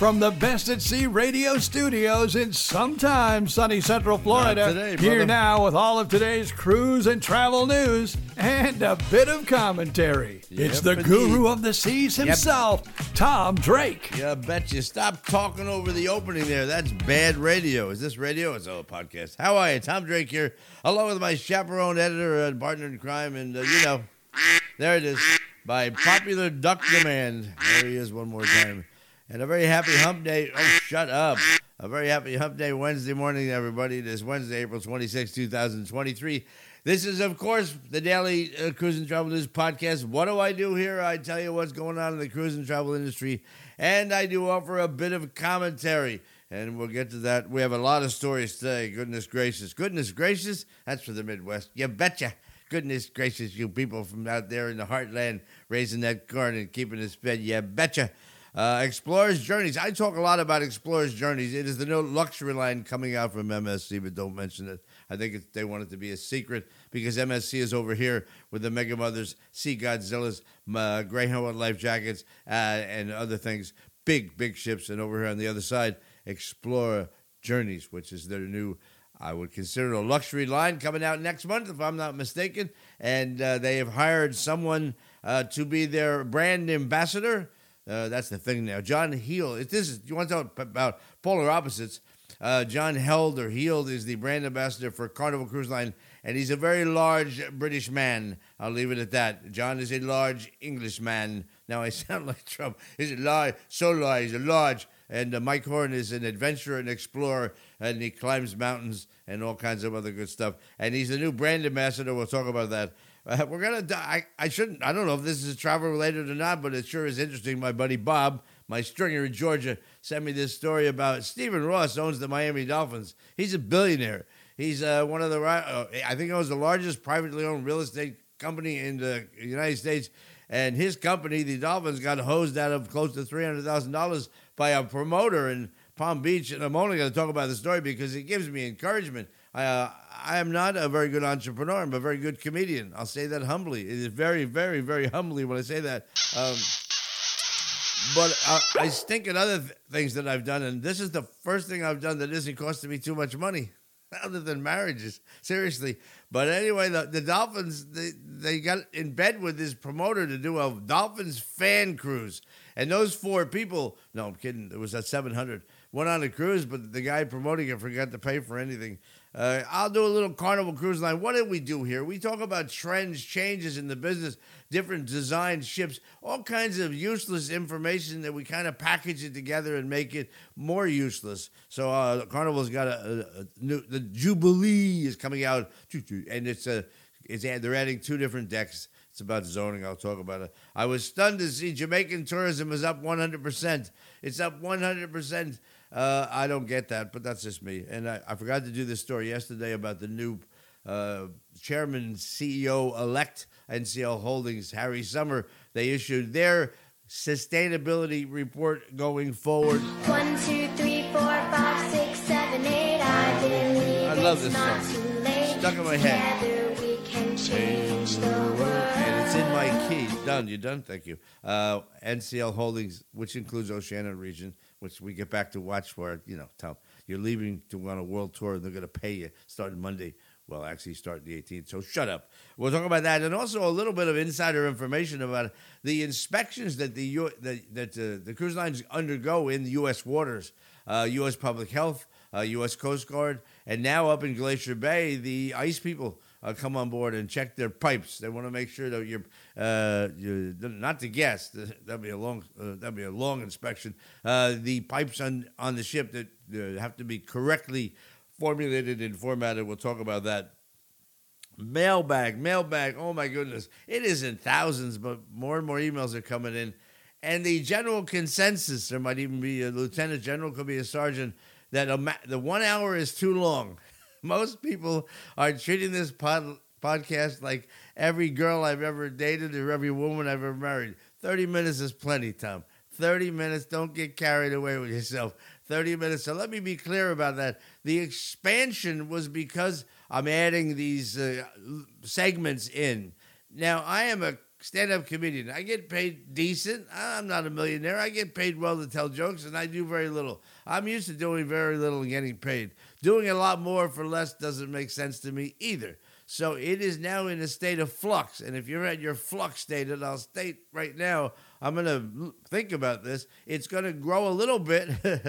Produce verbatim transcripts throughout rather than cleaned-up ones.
from the Best at Sea radio studios in sometime sunny Central Florida. Not today, Here brother. now with all of today's cruise and travel news and a bit of commentary. It's the Yep, guru indeed. of the seas himself, Tom Drake. Yeah, bet you. Stop talking over the opening there. That's bad radio. Is this radio? It's all a podcast. How are you? Tom Drake here, along with my chaperone, editor, and partner in crime. And, uh, you know, there it is. By popular duck demand. There he is one more time. And a very happy hump day. Oh, shut up. A very happy hump day Wednesday morning, everybody. This Wednesday, April twenty-sixth, twenty twenty-three. This is, of course, the Daily uh, Cruise and Travel News Podcast. What do I do here? I tell you what's going on in the cruise and travel industry, and I do offer a bit of commentary, and we'll get to that. We have a lot of stories today. Goodness gracious. Goodness gracious? That's for the Midwest. You betcha. Goodness gracious, you people from out there in the heartland raising that corn and keeping it fed. You betcha. Uh, Explorer's Journeys. I talk a lot about Explorer's Journeys. It is the new luxury line coming out from M S C, but don't mention it. I think it's, they want it to be a secret because M S C is over here with the Mega Mothers, Sea Godzillas, uh, Greyhound life jackets, uh, and other things. Big, big ships. And over here on the other side, Explorer Journeys, which is their new, I would consider a luxury line coming out next month, if I'm not mistaken. And uh, they have hired someone uh, to be their brand ambassador. Uh, that's the thing now. John Heald. If this is, you want to talk about polar opposites? Uh, John Held or Heald is the brand ambassador for Carnival Cruise Line, and he's a very large British man. I'll leave it at that. John is a large English man. Now I sound like Trump. He's a large, so large, he's a large. And uh, Mike Horn is an adventurer and explorer, and he climbs mountains and all kinds of other good stuff. And he's the new brand ambassador. We'll talk about that. Uh, we're gonna. I, I shouldn't. I don't know if this is travel related or not, but it sure is interesting. My buddy Bob, my stringer in Georgia, sent me this story about Stephen Ross owns the Miami Dolphins. He's a billionaire. He's uh, one of the. Uh, I think it was the largest privately owned real estate company in the United States. And his company, the Dolphins, got hosed out of close to three hundred thousand dollars by a promoter in Palm Beach. And I'm only going to talk about the story because it gives me encouragement. Uh, I am not a very good entrepreneur. I'm a very good comedian. I'll say that humbly. It is very, very, very humbly when I say that. Um, but I, I stink at other th- things that I've done, and this is the first thing I've done that isn't costing me too much money, other than marriages. Seriously. But anyway, the, the Dolphins, they, they got in bed with this promoter to do a Dolphins fan cruise. And those four people, no, I'm kidding, it was at seven hundred, went on a cruise, but the guy promoting it forgot to pay for anything. Uh, I'll do a little Carnival Cruise Line. What did we do here? We talk about trends, changes in the business, different design ships, all kinds of useless information that we kind of package it together and make it more useless. So uh, Carnival's got a, a, a new, the Jubilee is coming out, and it's a, it's they're adding two different decks. It's about zoning. I'll talk about it. I was stunned to see Jamaican tourism is up one hundred percent. It's up one hundred percent. Uh, I don't get that, but that's just me. And I, I forgot to do this story yesterday about the new uh, chairman, C E O-elect N C L Holdings, Harry Summer. They issued their sustainability report going forward. One, two, three, four, five, six, seven, eight. I believe I love it's this not song. too late. Stuck in my head. Together we can change the world. And it's in my key. Done. You done? Thank you. Uh, N C L Holdings, which includes Oceania region, which we get back to watch for. You know, Tom, you're leaving to go on a world tour, and they're going to pay you starting Monday. Well, actually, starting the eighteenth. So shut up. We'll talk about that, and also a little bit of insider information about the inspections that the U- that, that uh, the cruise lines undergo in the U S waters, uh, U S Public Health, uh, U S Coast Guard, and now up in Glacier Bay, the ice people uh, come on board and check their pipes. They want to make sure that you're, uh, you're not the guest. That'd be a long, uh, that'd be a long inspection. Uh, the pipes on on the ship that uh, have to be correctly formulated and formatted. We'll talk about that. Mailbag, mailbag. Oh my goodness, it is in thousands, but more and more emails are coming in. And the general consensus, there might even be a lieutenant general, could be a sergeant, that a ma- the one hour is too long. Most people are treating this pod- podcast like every girl I've ever dated or every woman I've ever married. thirty minutes is plenty, Tom. thirty minutes, don't get carried away with yourself. thirty minutes. So let me be clear about that. The expansion was because I'm adding these uh, segments in. Now, I am a stand-up comedian. I get paid decent. I'm not a millionaire. I get paid well to tell jokes, and I do very little. I'm used to doing very little and getting paid. Doing a lot more for less doesn't make sense to me either. So it is now in a state of flux. And if you're at your flux state, and I'll state right now, I'm going to think about this. It's going to grow a little bit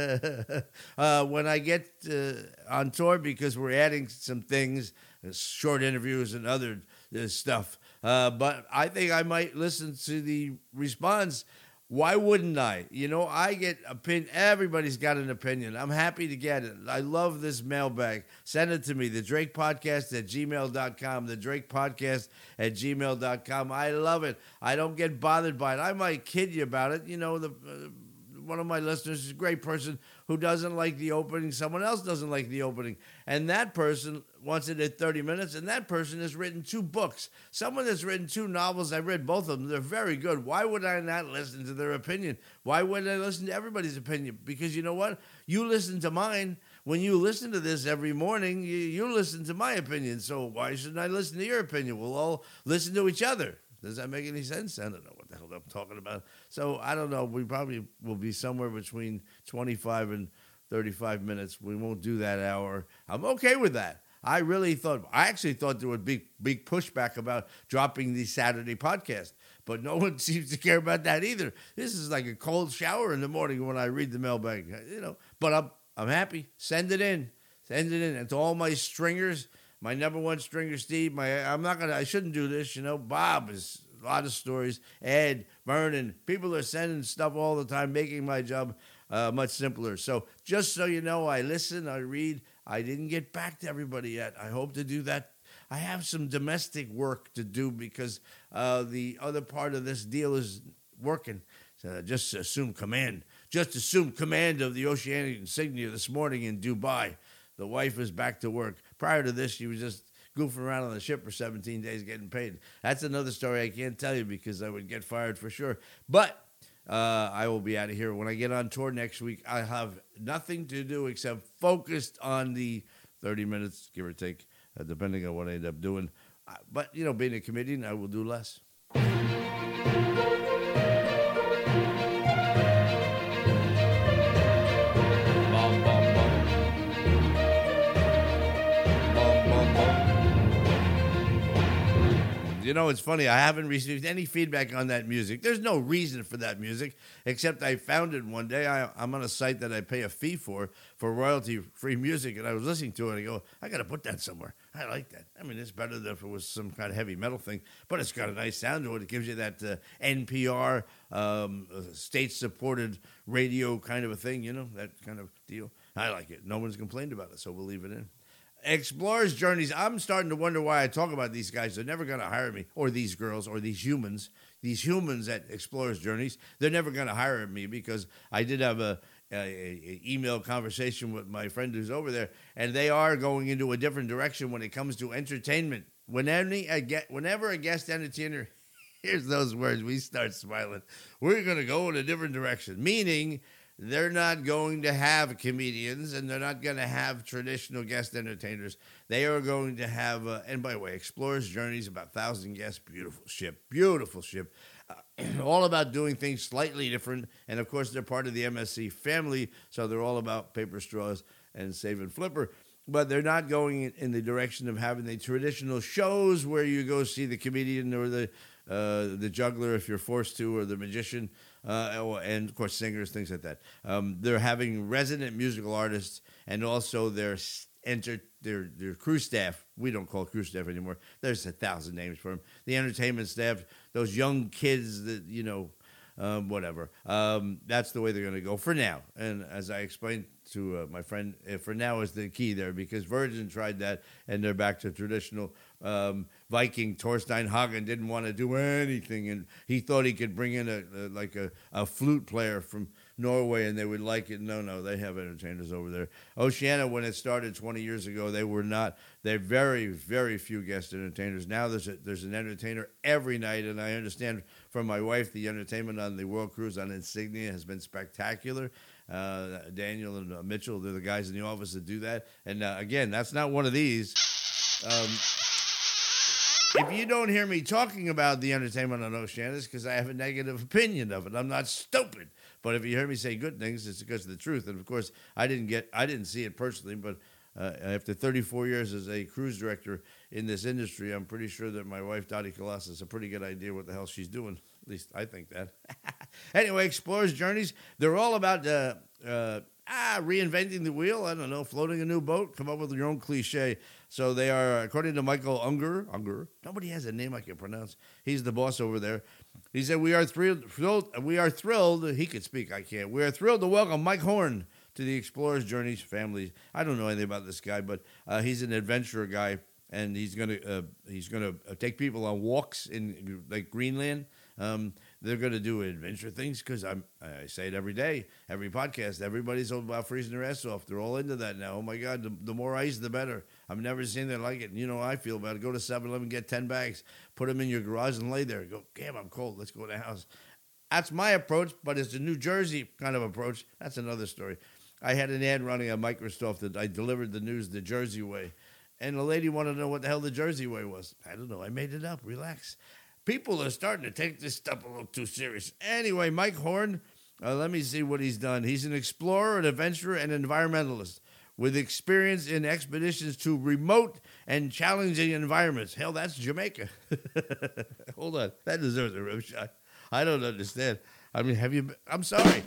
uh, when I get uh, on tour, because we're adding some things, uh, short interviews and other uh, stuff. Uh, but I think I might listen to the response. Why wouldn't I? You know, I get opinion. Everybody's got an opinion. I'm happy to get it. I love this mailbag. Send it to me. The Drake Podcast at gmail dot com. The Drake Podcast at gmail dot com. I love it. I don't get bothered by it. I might kid you about it. You know, the uh, one of my listeners is a great person who doesn't like the opening. Someone else doesn't like the opening. And that person wants it at thirty minutes, and that person has written two books. Someone that's written two novels, I read both of them. They're very good. Why would I not listen to their opinion? Why wouldn't I listen to everybody's opinion? Because you know what? You listen to mine. When you listen to this every morning, you, you listen to my opinion. So why shouldn't I listen to your opinion? We'll all listen to each other. Does that make any sense? I don't know what the hell I'm talking about. So I don't know. We probably will be somewhere between twenty-five and thirty-five minutes. We won't do that hour. I'm okay with that. I really thought, I actually thought there would be big pushback about dropping the Saturday podcast, but no one seems to care about that either. This is like a cold shower in the morning when I read the mailbag, you know, but I'm, I'm happy. Send it in, send it in. And to all my stringers, my number one stringer, Steve, my, I'm not going to, I shouldn't do this, you know, Bob is a lot of stories, Ed, Vernon, people are sending stuff all the time, making my job uh, much simpler. So just so you know, I listen, I read. I didn't get back to everybody yet. I hope to do that. I have some domestic work to do because uh, the other part of this deal is working. So just assume command. Just assume command of the Oceanic Insignia this morning in Dubai. The wife is back to work. Prior to this, she was just goofing around on the ship for seventeen days getting paid. That's another story I can't tell you because I would get fired for sure. But Uh, I will be out of here. When I get on tour next week, I have nothing to do except focused on the thirty minutes, give or take, uh, depending on what I end up doing. Uh, but, you know, being a comedian, I will do less. You know, it's funny. I haven't received any feedback on that music. There's no reason for that music, except I found it one day. I, I'm on a site that I pay a fee for, for royalty-free music, and I was listening to it, and I go, I got to put that somewhere. I like that. I mean, it's better than if it was some kind of heavy metal thing, but it's got a nice sound to it. It gives you that uh, N P R, um, uh, state-supported radio kind of a thing, you know, that kind of deal. I like it. No one's complained about it, so we'll leave it in. Explorers Journeys. I'm starting to wonder why I talk about these guys. They're never going to hire me, or these girls, or these humans. These humans at Explorers Journeys, they're never going to hire me because I did have a, a, a email conversation with my friend who's over there, and they are going into a different direction when it comes to entertainment. Whenever a, get, whenever a guest entertainer hears those words, we start smiling. We're going to go in a different direction, meaning they're not going to have comedians, and they're not going to have traditional guest entertainers. They are going to have, uh, and by the way, Explorers Journeys, about one thousand guests, beautiful ship, beautiful ship, uh, all about doing things slightly different. And, of course, they're part of the M S C family, so they're all about paper straws and save and flipper. But they're not going in the direction of having the traditional shows where you go see the comedian or the uh, the juggler if you're forced to, or the magician, uh, and, of course, singers, things like that. Um, they're having resident musical artists and also their enter their their crew staff. We don't call crew staff anymore. There's a thousand names for them. The entertainment staff, those young kids that, you know, um, whatever. Um, that's the way they're going to go for now. And as I explained to uh, my friend, uh, for now is the key there, because Virgin tried that and they're back to traditional. Um, Viking Torstein Hagen didn't want to do anything, and he thought he could bring in a, a like a, a flute player from Norway and they would like it. No, no, they have entertainers over there. Oceana, when it started twenty years ago, they were not. They're very, very few guest entertainers. Now there's a, there's an entertainer every night, and I understand from my wife the entertainment on the World Cruise on Insignia has been spectacular. Uh, Daniel and uh, Mitchell, they're the guys in the office that do that. And uh, again, that's not one of these. Um, if you don't hear me talking about the entertainment on Oceana, it's because I have a negative opinion of it. I'm not stupid. But if you hear me say good things, it's because of the truth. And of course, I didn't get, I didn't see it personally, but uh, after thirty-four years as a cruise director in this industry, I'm pretty sure that my wife Dottie Colossus has a pretty good idea what the hell she's doing. At least I think that. Anyway, Explorers Journeys, they're all about uh, uh, ah reinventing the wheel. I don't know, floating a new boat. Come up with your own cliche. So they are, according to Michael Unger, Unger. Nobody has a name I can pronounce. He's the boss over there. He said, "We are thrilled. thrilled we are thrilled. He could speak. I can't. We are thrilled to welcome Mike Horn to the Explorers Journeys family." I don't know anything about this guy, but uh, he's an adventurer guy, and he's gonna uh, he's gonna take people on walks in like Greenland. Um, they're going to do adventure things because I'm I say it every day, every podcast. Everybody's all about freezing their ass off. They're all into that now. Oh my God, the, the more ice, the better. I've never seen that like it. And you know how I feel about it. Go to seven eleven, get ten bags, put them in your garage, and lay there. Go, damn, I'm cold. Let's go to the house. That's my approach, but it's a New Jersey kind of approach. That's another story. I had an ad running on Microsoft that I delivered the news the Jersey way, and the lady wanted to know what the hell the Jersey way was. I don't know. I made it up. Relax. People are starting to take this stuff a little too serious. Anyway, Mike Horn, uh, let me see what he's done. He's an explorer, an adventurer, and environmentalist with experience in expeditions to remote and challenging environments. Hell, that's Jamaica. Hold on. That deserves a rib shot. I don't understand. I mean, have you been, I'm sorry.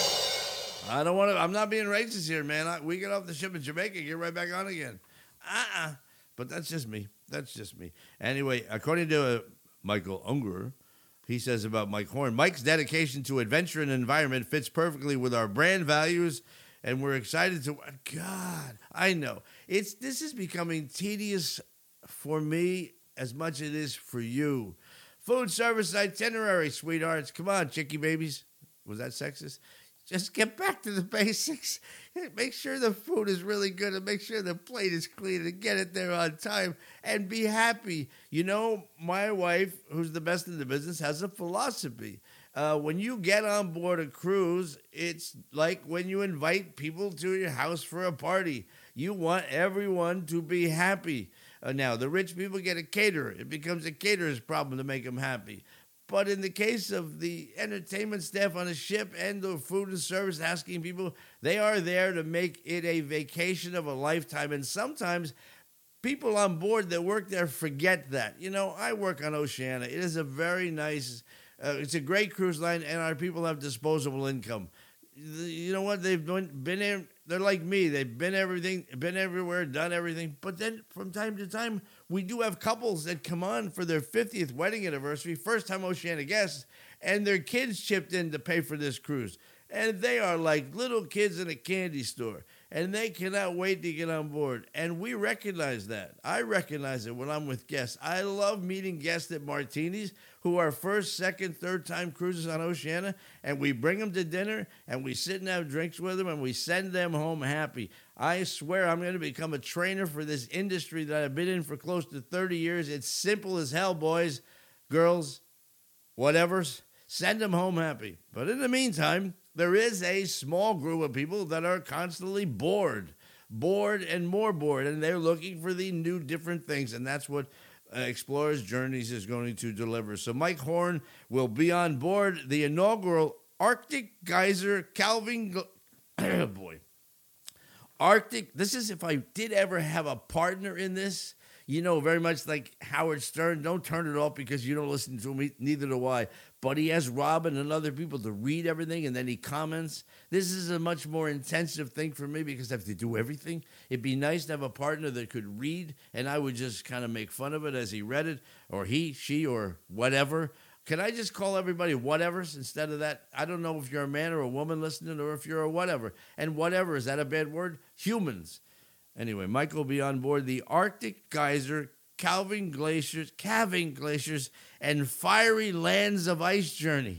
I don't want to, I'm not being racist here, man. I, we get off the ship in Jamaica, get right back on again. Uh-uh. But that's just me. That's just me. Anyway, according to... Uh, Michael Unger, he says about Mike Horn, Mike's dedication to adventure and environment fits perfectly with our brand values, and we're excited to, God, I know. It's This is becoming tedious for me as much as it is for you. Food service itinerary, sweethearts. Come on, chickie babies. Was that sexist? Just get back to the basics. Make sure the food is really good and make sure the plate is clean and get it there on time and be happy. You know, my wife, who's the best in the business, has a philosophy. Uh, when you get on board a cruise, it's like when you invite people to your house for a party. You want everyone to be happy. Uh, now, the rich people get a caterer. It becomes a caterer's problem to make them happy. But in the case of the entertainment staff on a ship and the food and service asking people, they are there to make it a vacation of a lifetime. And sometimes people on board that work there forget that. You know, I work on Oceana. It is a very nice, uh, it's a great cruise line, and our people have disposable income. You know what? They've been, been in, they're like me. They've been everything, been everywhere, done everything. But then from time to time, we do have couples that come on for their fiftieth wedding anniversary, first time Oceana guests, and their kids chipped in to pay for this cruise. And they are like little kids in a candy store, and they cannot wait to get on board. And we recognize that. I recognize it when I'm with guests. I love meeting guests at Martinis who are first, second, third time cruises on Oceana, and we bring them to dinner, and we sit and have drinks with them, and we send them home happy. I swear I'm going to become a trainer for this industry that I've been in for close to thirty years. It's simple as hell, boys, girls, whatevers. Send them home happy. But in the meantime, there is a small group of people that are constantly bored, bored and more bored, and they're looking for the new different things, and that's what uh, Explorers Journeys is going to deliver. So Mike Horn will be on board the inaugural Arctic Geyser Calvin... Oh, boy. Arctic, this is if I did ever have a partner in this, you know, very much like Howard Stern. Don't turn it off because you don't listen to him, neither do I. But he has Robin and other people to read everything, and then he comments. This is a much more intensive thing for me because I have to do everything. It'd be nice to have a partner that could read, and I would just kind of make fun of it as he read it, or he, she, or whatever. Can I just call everybody whatevers instead of that? I don't know if you're a man or a woman listening or if you're a whatever. And whatever, is that a bad word? Humans. Anyway, Mike will be on board the Arctic Geyser, Calvin Glaciers, Calvin Glaciers, and Fiery Lands of Ice Journey.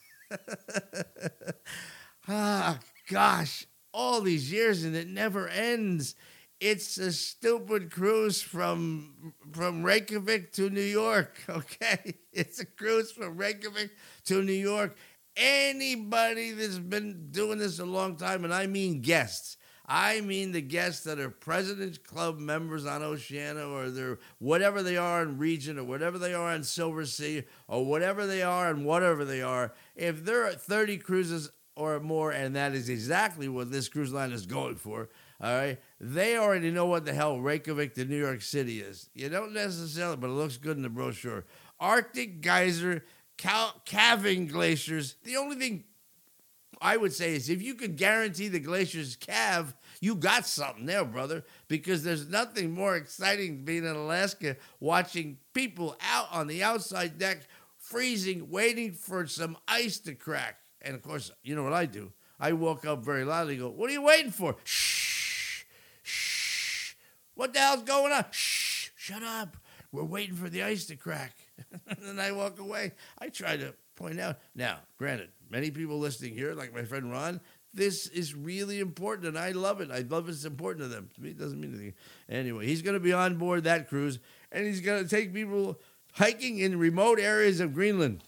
Ah, gosh, all these years and it never ends. It's a stupid cruise from from Reykjavik to New York, okay? It's a cruise from Reykjavik to New York. Anybody that's been doing this a long time, and I mean guests, I mean the guests that are President's Club members on Oceania, or they're whatever they are in Regent, or whatever they are in Silver Sea, or whatever they are and whatever they are. If they're at thirty cruises or more, and that is exactly what this cruise line is going for, all right, they already know what the hell Reykjavik to New York City is. You don't necessarily, but it looks good in the brochure. Arctic geyser, cal- calving glaciers. The only thing I would say is if you could guarantee the glaciers calve, you got something there, brother, because there's nothing more exciting than being in Alaska watching people out on the outside deck freezing, waiting for some ice to crack. And, of course, you know what I do? I walk up very loudly and go, what are you waiting for? Shh, shh. What the hell's going on? Shh, shut up. We're waiting for the ice to crack. And then I walk away. I try to point out. Now, granted, many people listening here, like my friend Ron, this is really important, and I love it. I love it's important to them. To me, it doesn't mean anything. Anyway, he's going to be on board that cruise, and he's going to take people hiking in remote areas of Greenland.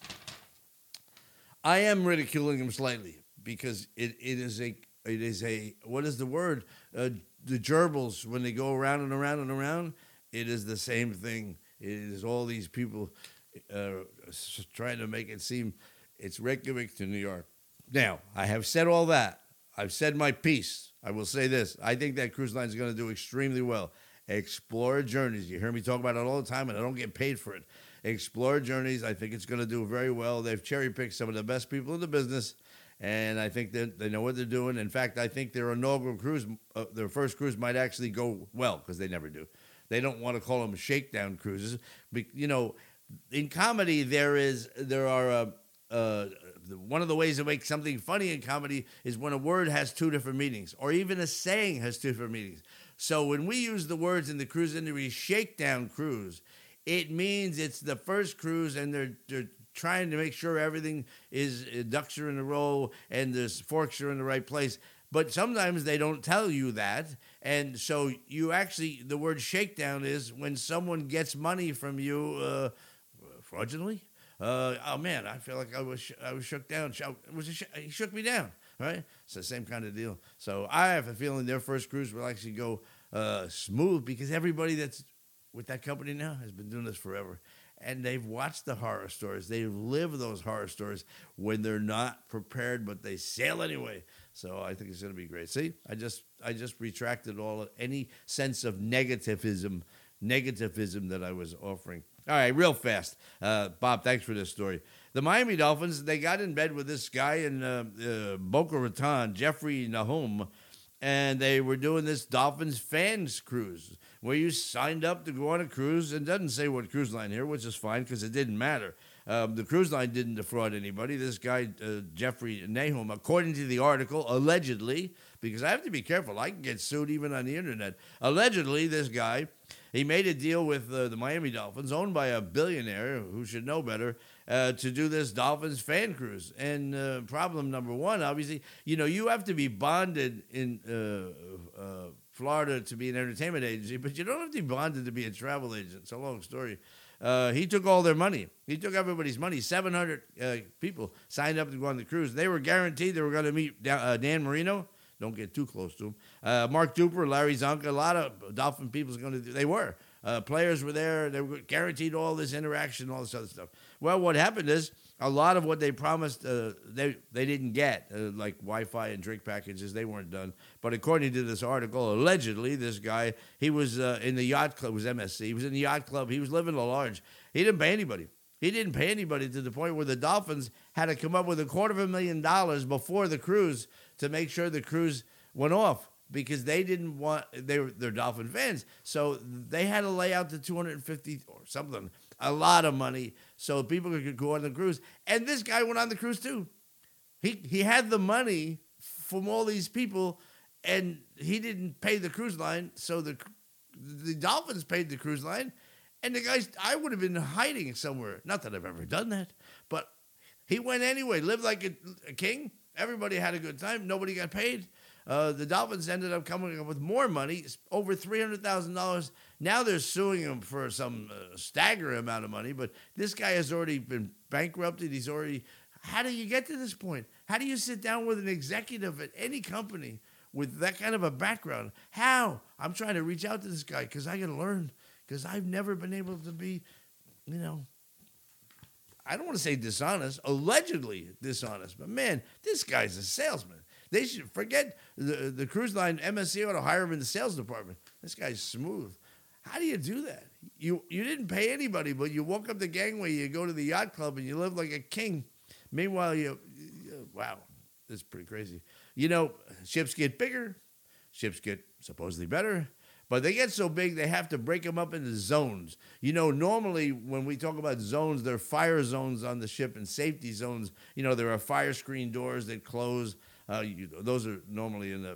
I am ridiculing him slightly because it, it is a, it is a, what is the word? Uh, the gerbils, when they go around and around and around, it is the same thing. It is all these people uh, trying to make it seem it's Reykjavik to New York. Now, I have said all that. I've said my piece. I will say this. I think that cruise line is going to do extremely well. Explorer Journeys. You hear me talk about it all the time, and I don't get paid for it. Explorer Journeys, I think it's going to do very well. They've cherry-picked some of the best people in the business, and I think that they know what they're doing. In fact, I think their inaugural cruise, uh, their first cruise might actually go well, because they never do. They don't want to call them shakedown cruises. But, you know, in comedy, there is there are uh, uh, one of the ways to make something funny in comedy is when a word has two different meanings, or even a saying has two different meanings. So when we use the words in the cruise industry, shakedown cruise, it means it's the first cruise, and they're they're trying to make sure everything is uh, ducks are in a row and the forks are in the right place. But sometimes they don't tell you that, and so you actually, the word shakedown is when someone gets money from you uh, fraudulently. Uh, oh man, I feel like I was I was shook down. It was a sh- he shook me down, right? It's the same kind of deal. So I have a feeling their first cruise will actually go uh, smooth, because everybody that's with that company now has been doing this forever. And they've watched the horror stories. They live those horror stories when they're not prepared, but they sail anyway. So I think it's going to be great. See, I just I just retracted all any sense of negativism, negativism that I was offering. All right, real fast. Uh, Bob, thanks for this story. The Miami Dolphins, they got in bed with this guy in uh, uh, Boca Raton, Jeffrey Nahum, and they were doing this Dolphins fans cruise where you signed up to go on a cruise. It doesn't say what cruise line here, which is fine because it didn't matter. Um, the cruise line didn't defraud anybody. This guy, uh, Jeffrey Nahum, according to the article, allegedly, because I have to be careful. I can get sued even on the internet. Allegedly, this guy, he made a deal with uh, the Miami Dolphins, owned by a billionaire who should know better, uh, to do this Dolphins fan cruise. And uh, problem number one, obviously, you know, you have to be bonded in uh, uh, Florida to be an entertainment agency, but you don't have to be bonded to be a travel agent. It's a long story. Uh, he took all their money. He took everybody's money. seven hundred uh, people signed up to go on the cruise. They were guaranteed they were going to meet uh, Dan Marino. Don't get too close to him. Uh, Mark Duper, Larry Zonka, a lot of Dolphin people are going to do. They were. Uh, players were there. They were guaranteed all this interaction, all this other stuff. Well, what happened is a lot of what they promised, uh, they they didn't get, uh, like Wi-Fi and drink packages. They weren't done. But according to this article, allegedly, this guy, he was uh, in the yacht club. It was M S C. He was in the yacht club. He was living a large. He didn't pay anybody. He didn't pay anybody to the point where the Dolphins had to come up with a quarter of a million dollars before the cruise to make sure the cruise went off, because they didn't want, they were, they're Dolphin fans. So they had to lay out the two hundred fifty or something, a lot of money, so people could go on the cruise. And this guy went on the cruise too. He he had the money from all these people, and he didn't pay the cruise line. So the the Dolphins paid the cruise line, and the guys, I would have been hiding somewhere. Not that I've ever done that, but he went anyway, lived like a, a king. Everybody had a good time. Nobody got paid. Uh, the Dolphins ended up coming up with more money, over three hundred thousand dollars. Now they're suing him for some uh, staggering amount of money, but this guy has already been bankrupted. He's already, how do you get to this point? How do you sit down with an executive at any company with that kind of a background. How? I'm trying to reach out to this guy because I got to learn because I've never been able to be, you know, I don't want to say dishonest, allegedly dishonest, but man, this guy's a salesman. They should forget the, the cruise line. M S C ought to hire him in the sales department. This guy's smooth. How do you do that? You you didn't pay anybody, but you walk up the gangway, you go to the yacht club, and you live like a king. Meanwhile, you, you wow, this is pretty crazy. You know, ships get bigger, ships get supposedly better, but they get so big they have to break them up into zones. You know, normally when we talk about zones, there are fire zones on the ship and safety zones. You know, there are fire screen doors that close. Uh, you, those are normally in the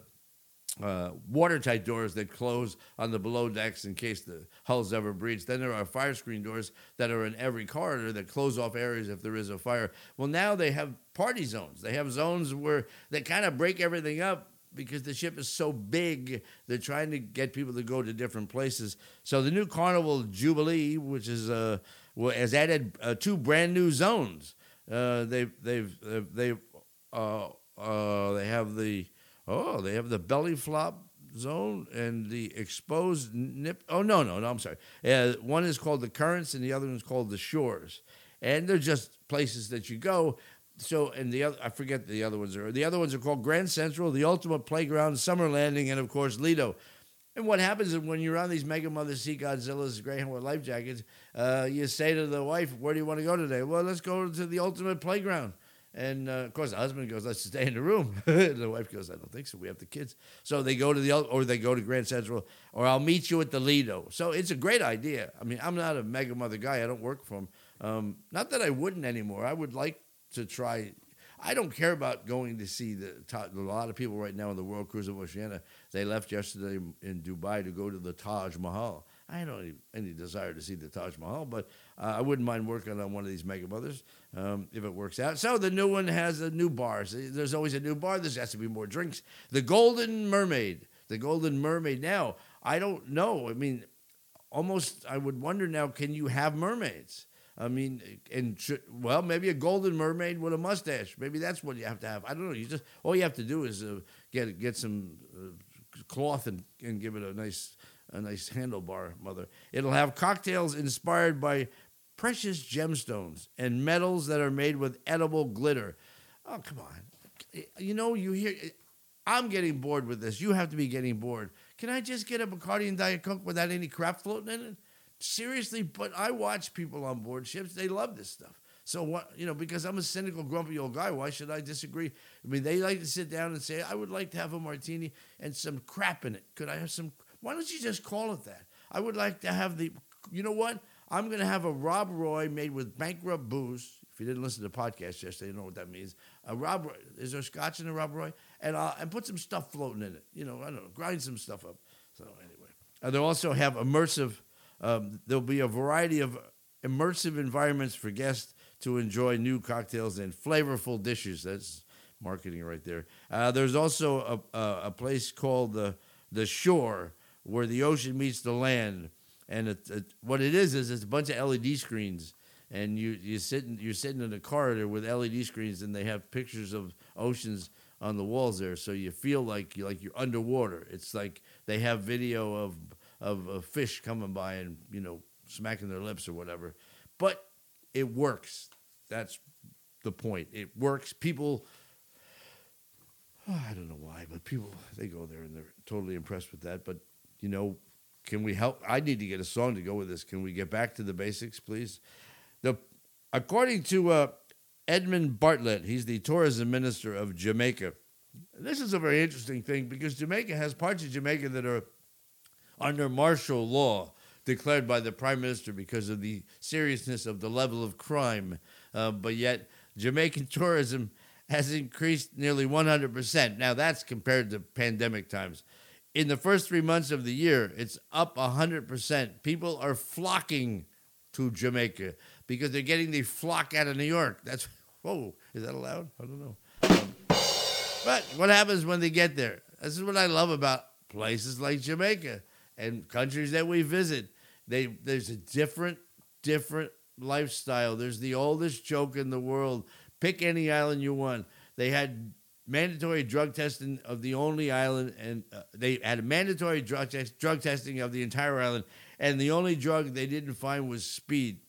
uh, watertight doors that close on the below decks in case the hull's ever breached. Then there are fire screen doors that are in every corridor that close off areas if there is a fire. Well, now they have party zones. They have zones where they kind of break everything up because the ship is so big. They're trying to get people to go to different places. So the new Carnival Jubilee, which is uh, has added uh, two brand new zones. Uh, they've they've they've, they've uh, uh, they have the Oh, they have the belly flop zone and the exposed nip. Oh, no, no, no, I'm sorry. Uh, one is called the Currents and the other one is called the Shores. And they're just places that you go. So, and the other, I forget the other ones are. The other ones are called Grand Central, the Ultimate Playground, Summer Landing, and of course, Lido. And what happens is when you're on these Mega Mother Sea Godzillas, Greyhound with life jackets, uh, you say to the wife, where do you want to go today? Well, let's go to the Ultimate Playground. And, uh, of course, the husband goes, let's stay in the room. The wife goes, I don't think so. We have the kids. So they go to the, or they go to Grand Central, or I'll meet you at the Lido. So it's a great idea. I mean, I'm not a Mega Mother guy. I don't work for him. Um, not that I wouldn't anymore. I would like to try. I don't care about going to see the, a lot of people right now in the World Cruise of Oceania. They left yesterday in Dubai to go to the Taj Mahal. I don't have any desire to see the Taj Mahal, but uh, I wouldn't mind working on one of these Mega Mothers um, if it works out. So the new one has a new bar. So there's always a new bar. There has to be more drinks. The Golden Mermaid. The Golden Mermaid. Now, I don't know. I mean, almost I would wonder now, can you have mermaids? I mean, and should, well, maybe a golden mermaid with a mustache. Maybe that's what you have to have. I don't know. You just all you have to do is uh, get get some uh, cloth and, and give it a nice a nice handlebar, mother. It'll have cocktails inspired by precious gemstones and metals that are made with edible glitter. Oh, come on. You know, you hear, I'm getting bored with this. You have to be getting bored. Can I just get a Bacardi and Diet Coke without any crap floating in it? Seriously, but I watch people on board ships. They love this stuff. So, what you know, because I'm a cynical, grumpy old guy, why should I disagree? I mean, they like to sit down and say, I would like to have a martini and some crap in it. Could I have some? Why don't you just call it that? I would like to have the, you know what? I'm going to have a Rob Roy made with bankrupt booze. If you didn't listen to the podcast yesterday, you know what that means. A Rob Roy, is there scotch in a Rob Roy? And uh, and put some stuff floating in it. You know, I don't know, grind some stuff up. So anyway. Uh, they'll also have immersive, um, there'll be a variety of immersive environments for guests to enjoy new cocktails and flavorful dishes. That's marketing right there. Uh, there's also a, a, a place called the, the Shore, where the ocean meets the land. And it, it, what it is is it's a bunch of L E D screens, and you you sitting you're sitting in a corridor with L E D screens, and they have pictures of oceans on the walls there, so you feel like you like you're underwater. It's like they have video of of, of fish coming by and you know smacking their lips or whatever, but it works. That's the point. It works. People, oh, I don't know why, but people they go there and they're totally impressed with that. But you know. Can we help? I need to get a song to go with this. Can we get back to the basics, please? The, according to uh, Edmund Bartlett, he's the tourism minister of Jamaica. This is a very interesting thing because Jamaica has parts of Jamaica that are under martial law declared by the prime minister because of the seriousness of the level of crime. Uh, but yet Jamaican tourism has increased nearly one hundred percent. Now that's compared to pandemic times. In the first three months of the year, it's up one hundred percent. People are flocking to Jamaica because they're getting the flock out of New York. That's, whoa, is that allowed? I don't know. Um, but what happens when they get there? This is what I love about places like Jamaica and countries that we visit. They There's a different, different lifestyle. There's the oldest joke in the world. Pick any island you want. They had mandatory drug testing of the only island, and uh, they had a mandatory drug test, drug testing of the entire island, and the only drug they didn't find was speed.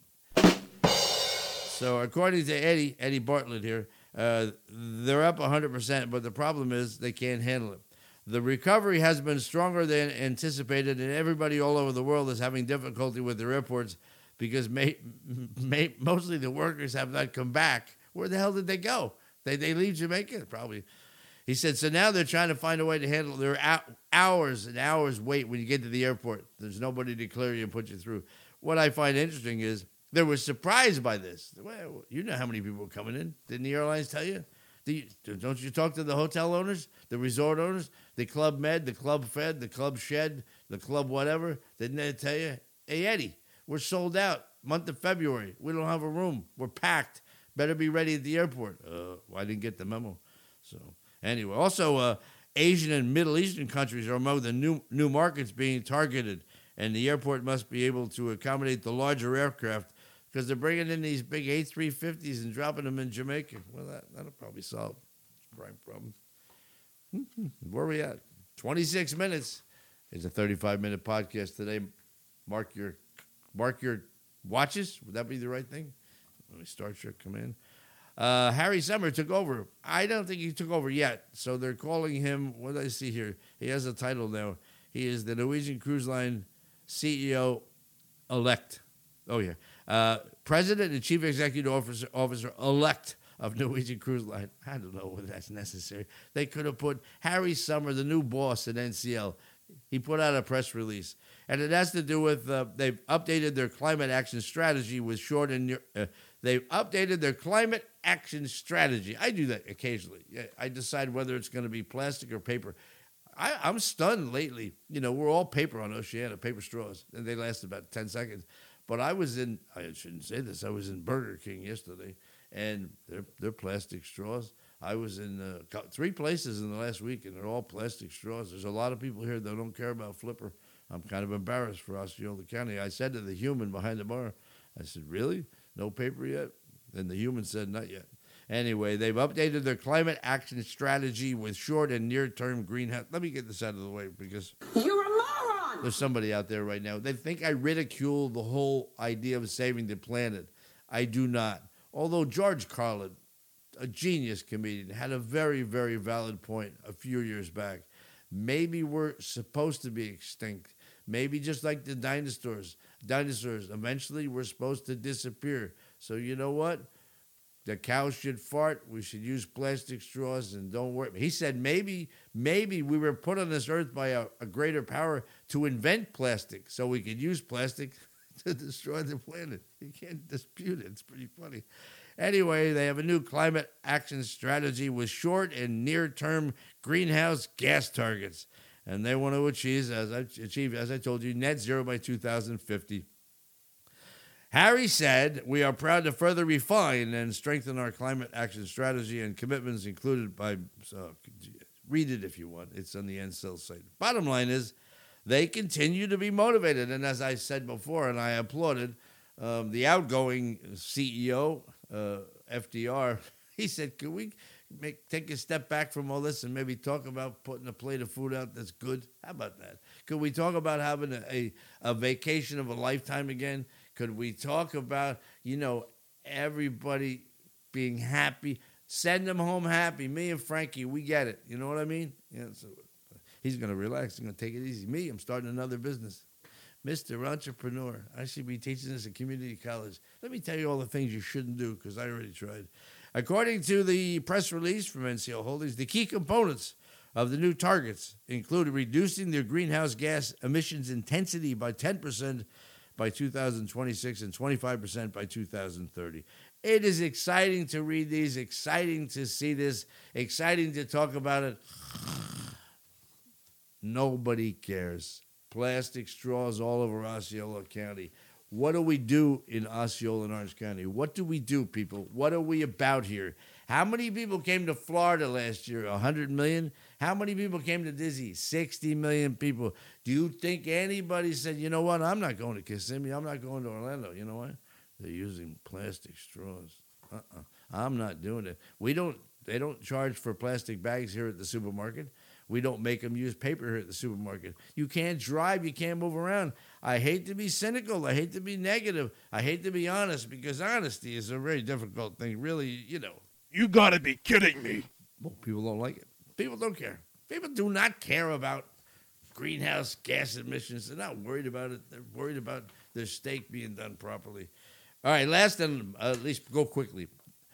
So according to Eddie, Eddie Bartlett here, uh, they're up one hundred percent, but the problem is they can't handle it. The recovery has been stronger than anticipated, and everybody all over the world is having difficulty with their airports because may, may, mostly the workers have not come back. Where the hell did they go? They they leave Jamaica, probably. He said, so now they're trying to find a way to handle it. There are hours and hours wait when you get to the airport. There's nobody to clear you and put you through. What I find interesting is they were surprised by this. Well, you know how many people were coming in. Didn't the airlines tell you? Do you? Don't you talk to the hotel owners, the resort owners, the Club Med, the Club Fed, the Club Shed, the Club whatever? Didn't they tell you, hey, Eddie, we're sold out. Month of February. We don't have a room. We're packed. Better be ready at the airport. Uh, well, I didn't get the memo. So anyway, also uh, Asian and Middle Eastern countries are among the new new markets being targeted, and the airport must be able to accommodate the larger aircraft because they're bringing in these big A three fifties and dropping them in Jamaica. Well, that, that'll probably solve the crime problem. Where are we at? twenty-six minutes. It's a thirty-five minute podcast today. Mark your mark your watches. Would that be the right thing? Let me Star Trek come in. Uh, Harry Summer took over. I don't think he took over yet. So they're calling him, what do I see here? He has a title now. He is the Norwegian Cruise Line C E O elect. Oh, yeah. Uh, President and Chief Executive Officer, officer elect of Norwegian Cruise Line. I don't know whether that's necessary. They could have put Harry Summer, the new boss at N C L. He put out a press release. And it has to do with, uh, they've updated their climate action strategy with short and near, uh, they've updated their climate action strategy. I do that occasionally. I decide whether it's going to be plastic or paper. I, I'm stunned lately. You know, we're all paper on Oceania, paper straws, and they last about ten seconds. But I was in, I shouldn't say this, I was in Burger King yesterday, and they're, they're plastic straws. I was in uh, three places in the last week, and they're all plastic straws. There's a lot of people here that don't care about Flipper. I'm kind of embarrassed for Osceola County. I said to the human behind the bar, I said, really? No paper yet? And the human said, not yet. Anyway, they've updated their climate action strategy with short and near-term greenhouse. Let me get this out of the way because you're a moron. There's somebody out there right now. They think I ridicule the whole idea of saving the planet. I do not. Although George Carlin, a genius comedian, had a very, very valid point a few years back. Maybe we're supposed to be extinct. Maybe just like the dinosaurs. Dinosaurs, eventually we're supposed to disappear. So you know what? The cows should fart. We should use plastic straws and don't worry. He said maybe, maybe we were put on this earth by a, a greater power to invent plastic so we could use plastic to destroy the planet. You can't dispute it. It's pretty funny. Anyway, they have a new climate action strategy with short and near-term greenhouse gas targets. And they want to achieve, as I achieve, as I told you, net zero by two thousand fifty. Harry said, we are proud to further refine and strengthen our climate action strategy and commitments included by, uh, read it if you want. It's on the N C L site. Bottom line is, they continue to be motivated. And as I said before, and I applauded, um, the outgoing C E O, uh, F D R, he said, can we make take a step back from all this and maybe talk about putting a plate of food out that's good? How about that? Could we talk about having a, a, a vacation of a lifetime again? Could we talk about, you know, everybody being happy? Send them home happy. Me and Frankie, we get it. You know what I mean? Yeah, so he's going to relax. He's going to take it easy. Me, I'm starting another business. Mister Entrepreneur. I should be teaching this at community college. Let me tell you all the things you shouldn't do because I already tried. According to the press release from N C L Holdings, the key components of the new targets include reducing their greenhouse gas emissions intensity by ten percent by two thousand twenty-six and twenty-five percent by two thousand thirty. It is exciting to read these, exciting to see this, exciting to talk about it. Nobody cares. Plastic straws all over Osceola County. What do we do in Osceola and Orange County? What do we do, people? What are we about here? How many people came to Florida last year? one hundred million? How many people came to Disney? sixty million people. Do you think anybody said, you know what, I'm not going to Kissimmee. I'm not going to Orlando. You know what? They're using plastic straws. Uh-uh. I'm not doing it. We don't, They don't charge for plastic bags here at the supermarket. We don't make them use paper here at the supermarket. You can't drive. You can't move around. I hate to be cynical. I hate to be negative. I hate to be honest, because honesty is a very difficult thing. Really, you know. You gotta be kidding me. Well, people don't like it. People don't care. People do not care about greenhouse gas emissions. They're not worried about it. They're worried about their steak being done properly. All right, last and uh, at least go quickly.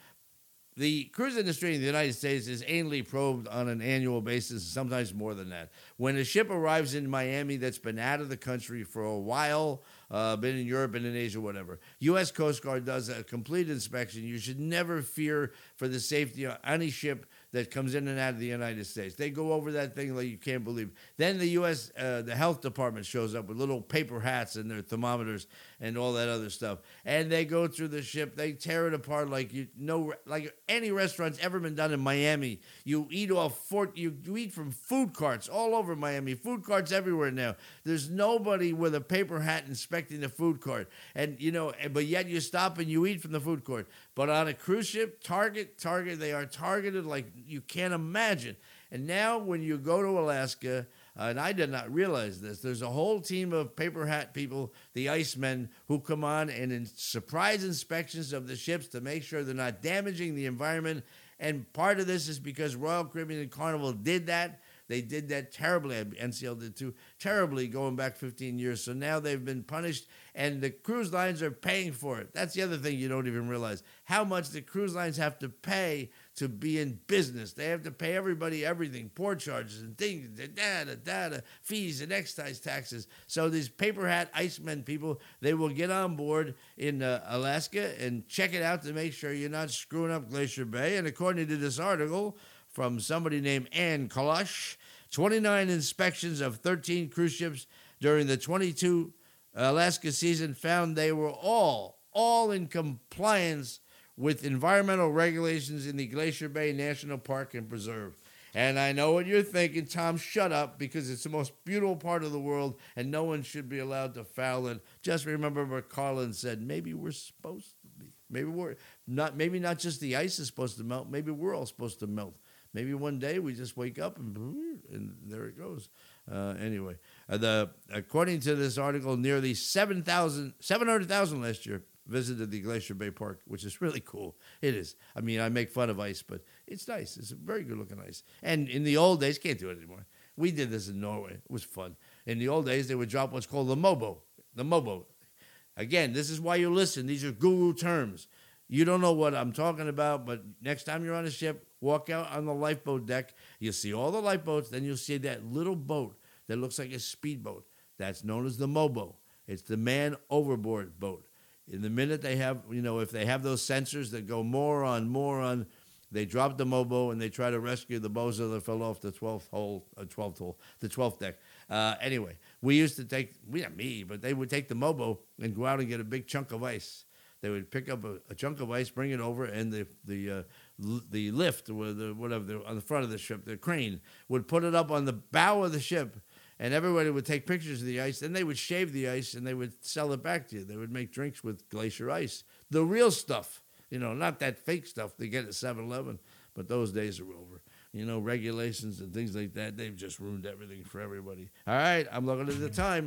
The cruise industry in the United States is anally probed on an annual basis, sometimes more than that. When a ship arrives in Miami that's been out of the country for a while, uh, been in Europe and in Asia, whatever, U S Coast Guard does a complete inspection. You should never fear for the safety of any ship that comes in and out of the United States. They go over that thing like you can't believe. Then the U S, uh, the health department shows up with little paper hats and their thermometers and all that other stuff. And they go through the ship. They tear it apart like you know, like any restaurant's ever been done in Miami. You eat off fort. You, you eat from food carts all over Miami. Food carts everywhere now. There's nobody with a paper hat inspecting the food cart. And you know, but yet you stop and you eat from the food court. But on a cruise ship, Target, Target, they are targeted like you can't imagine. And now when you go to Alaska, uh, and I did not realize this, there's a whole team of paper hat people, the Icemen, who come on and in surprise inspections of the ships to make sure they're not damaging the environment. And part of this is because Royal Caribbean and Carnival did that. They did that terribly. N C L did too, terribly going back fifteen years. So now they've been punished, and the cruise lines are paying for it. That's the other thing you don't even realize, how much the cruise lines have to pay to be in business. They have to pay everybody everything, port charges and things, data, data, fees and excise taxes. So these paper hat Icemen people, they will get on board in uh, Alaska and check it out to make sure you're not screwing up Glacier Bay. And according to this article from somebody named Ann Kalosh, twenty-nine inspections of thirteen cruise ships during the twenty-two Alaska season found they were all, all in compliance with environmental regulations in the Glacier Bay National Park and Preserve. And I know what you're thinking, Tom, shut up, because it's the most beautiful part of the world and no one should be allowed to foul it. Just remember what Carlin said, maybe we're supposed to be. Maybe we're not, maybe not just the ice is supposed to melt, maybe we're all supposed to melt. Maybe one day we just wake up and, and there it goes. Uh, anyway, uh, the according to this article, nearly seven thousand, seven hundred thousand last year visited the Glacier Bay Park, which is really cool. It is. I mean, I make fun of ice, but it's nice. It's a very good-looking ice. And in the old days, can't do it anymore. We did this in Norway. It was fun. In the old days, they would drop what's called the mobo. The mobo. Again, this is why you listen. These are guru terms. You don't know what I'm talking about, but next time you're on a ship, walk out on the lifeboat deck. You'll see all the lifeboats. Then you'll see that little boat that looks like a speedboat. That's known as the mobo. It's the man overboard boat. In the minute they have, you know, if they have those sensors that go more on, more on, they drop the mobo and they try to rescue the bozo that fell off the twelfth hole, uh, twelfth hole, the twelfth deck. Uh, anyway, we used to take, we not me, but they would take the mobo and go out and get a big chunk of ice. They would pick up a, a chunk of ice, bring it over, and the the uh, l- the lift or the whatever the, on the front of the ship, the crane would put it up on the bow of the ship, and everybody would take pictures of the ice. Then they would shave the ice and they would sell it back to you. They would make drinks with glacier ice, the real stuff, you know, not that fake stuff they get at seven eleven. But those days are over. You know, regulations and things like that, they've just ruined everything for everybody. All right, I'm looking at the time.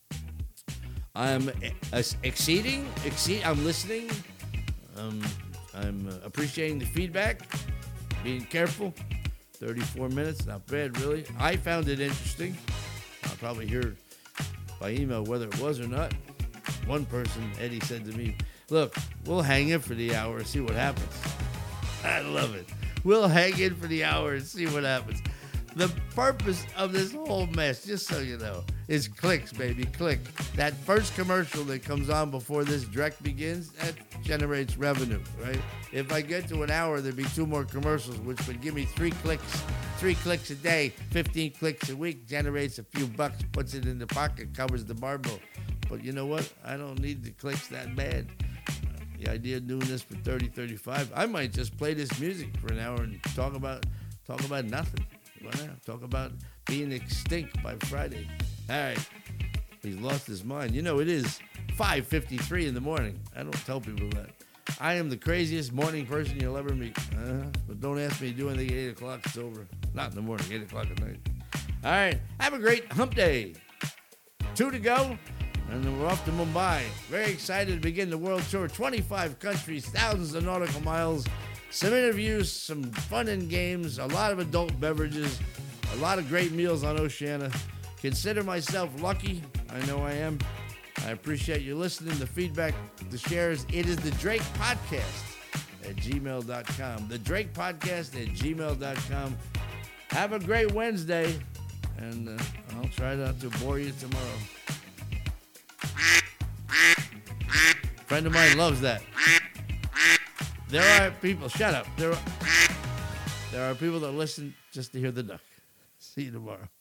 I'm uh, exceeding, exceed. I'm listening. Um, I'm uh, appreciating the feedback. Being careful. thirty-four minutes, not bad, really. I found it interesting. I'll probably hear by email whether it was or not. One person, Eddie, said to me, "Look, we'll hang in for the hour and see what happens." I love it. We'll hang in for the hour and see what happens. The purpose of this whole mess, just so you know, is clicks, baby, click. That first commercial that comes on before this direct begins, that generates revenue, right? If I get to an hour, there'd be two more commercials, which would give me three clicks. Three clicks a day, fifteen clicks a week, generates a few bucks, puts it in the pocket, covers the bar bill. But you know what? I don't need the clicks that bad. The idea of doing this for thirty, thirty-five, I might just play this music for an hour and talk about talk about nothing. Right now, talk about being extinct by Friday. All right. He's lost his mind. You know, it is five fifty-three in the morning. I don't tell people that. I am the craziest morning person you'll ever meet. Uh, but don't ask me to do anything at eight o'clock. It's over. Not in the morning, eight o'clock at night. All right. Have a great hump day. Two to go. And then we're off to Mumbai. Very excited to begin the world tour. twenty-five countries, thousands of nautical miles, some interviews, some fun and games, a lot of adult beverages, a lot of great meals on Oceania. Consider myself lucky. I know I am. I appreciate you listening, the feedback, the shares. It is the Drake Podcast at gmail dot com. The Drake Podcast at gmail dot com. Have a great Wednesday, and uh, I'll try not to bore you tomorrow. Friend of mine loves that. There are people, shut up. There are, there are people that listen just to hear the duck. See you tomorrow.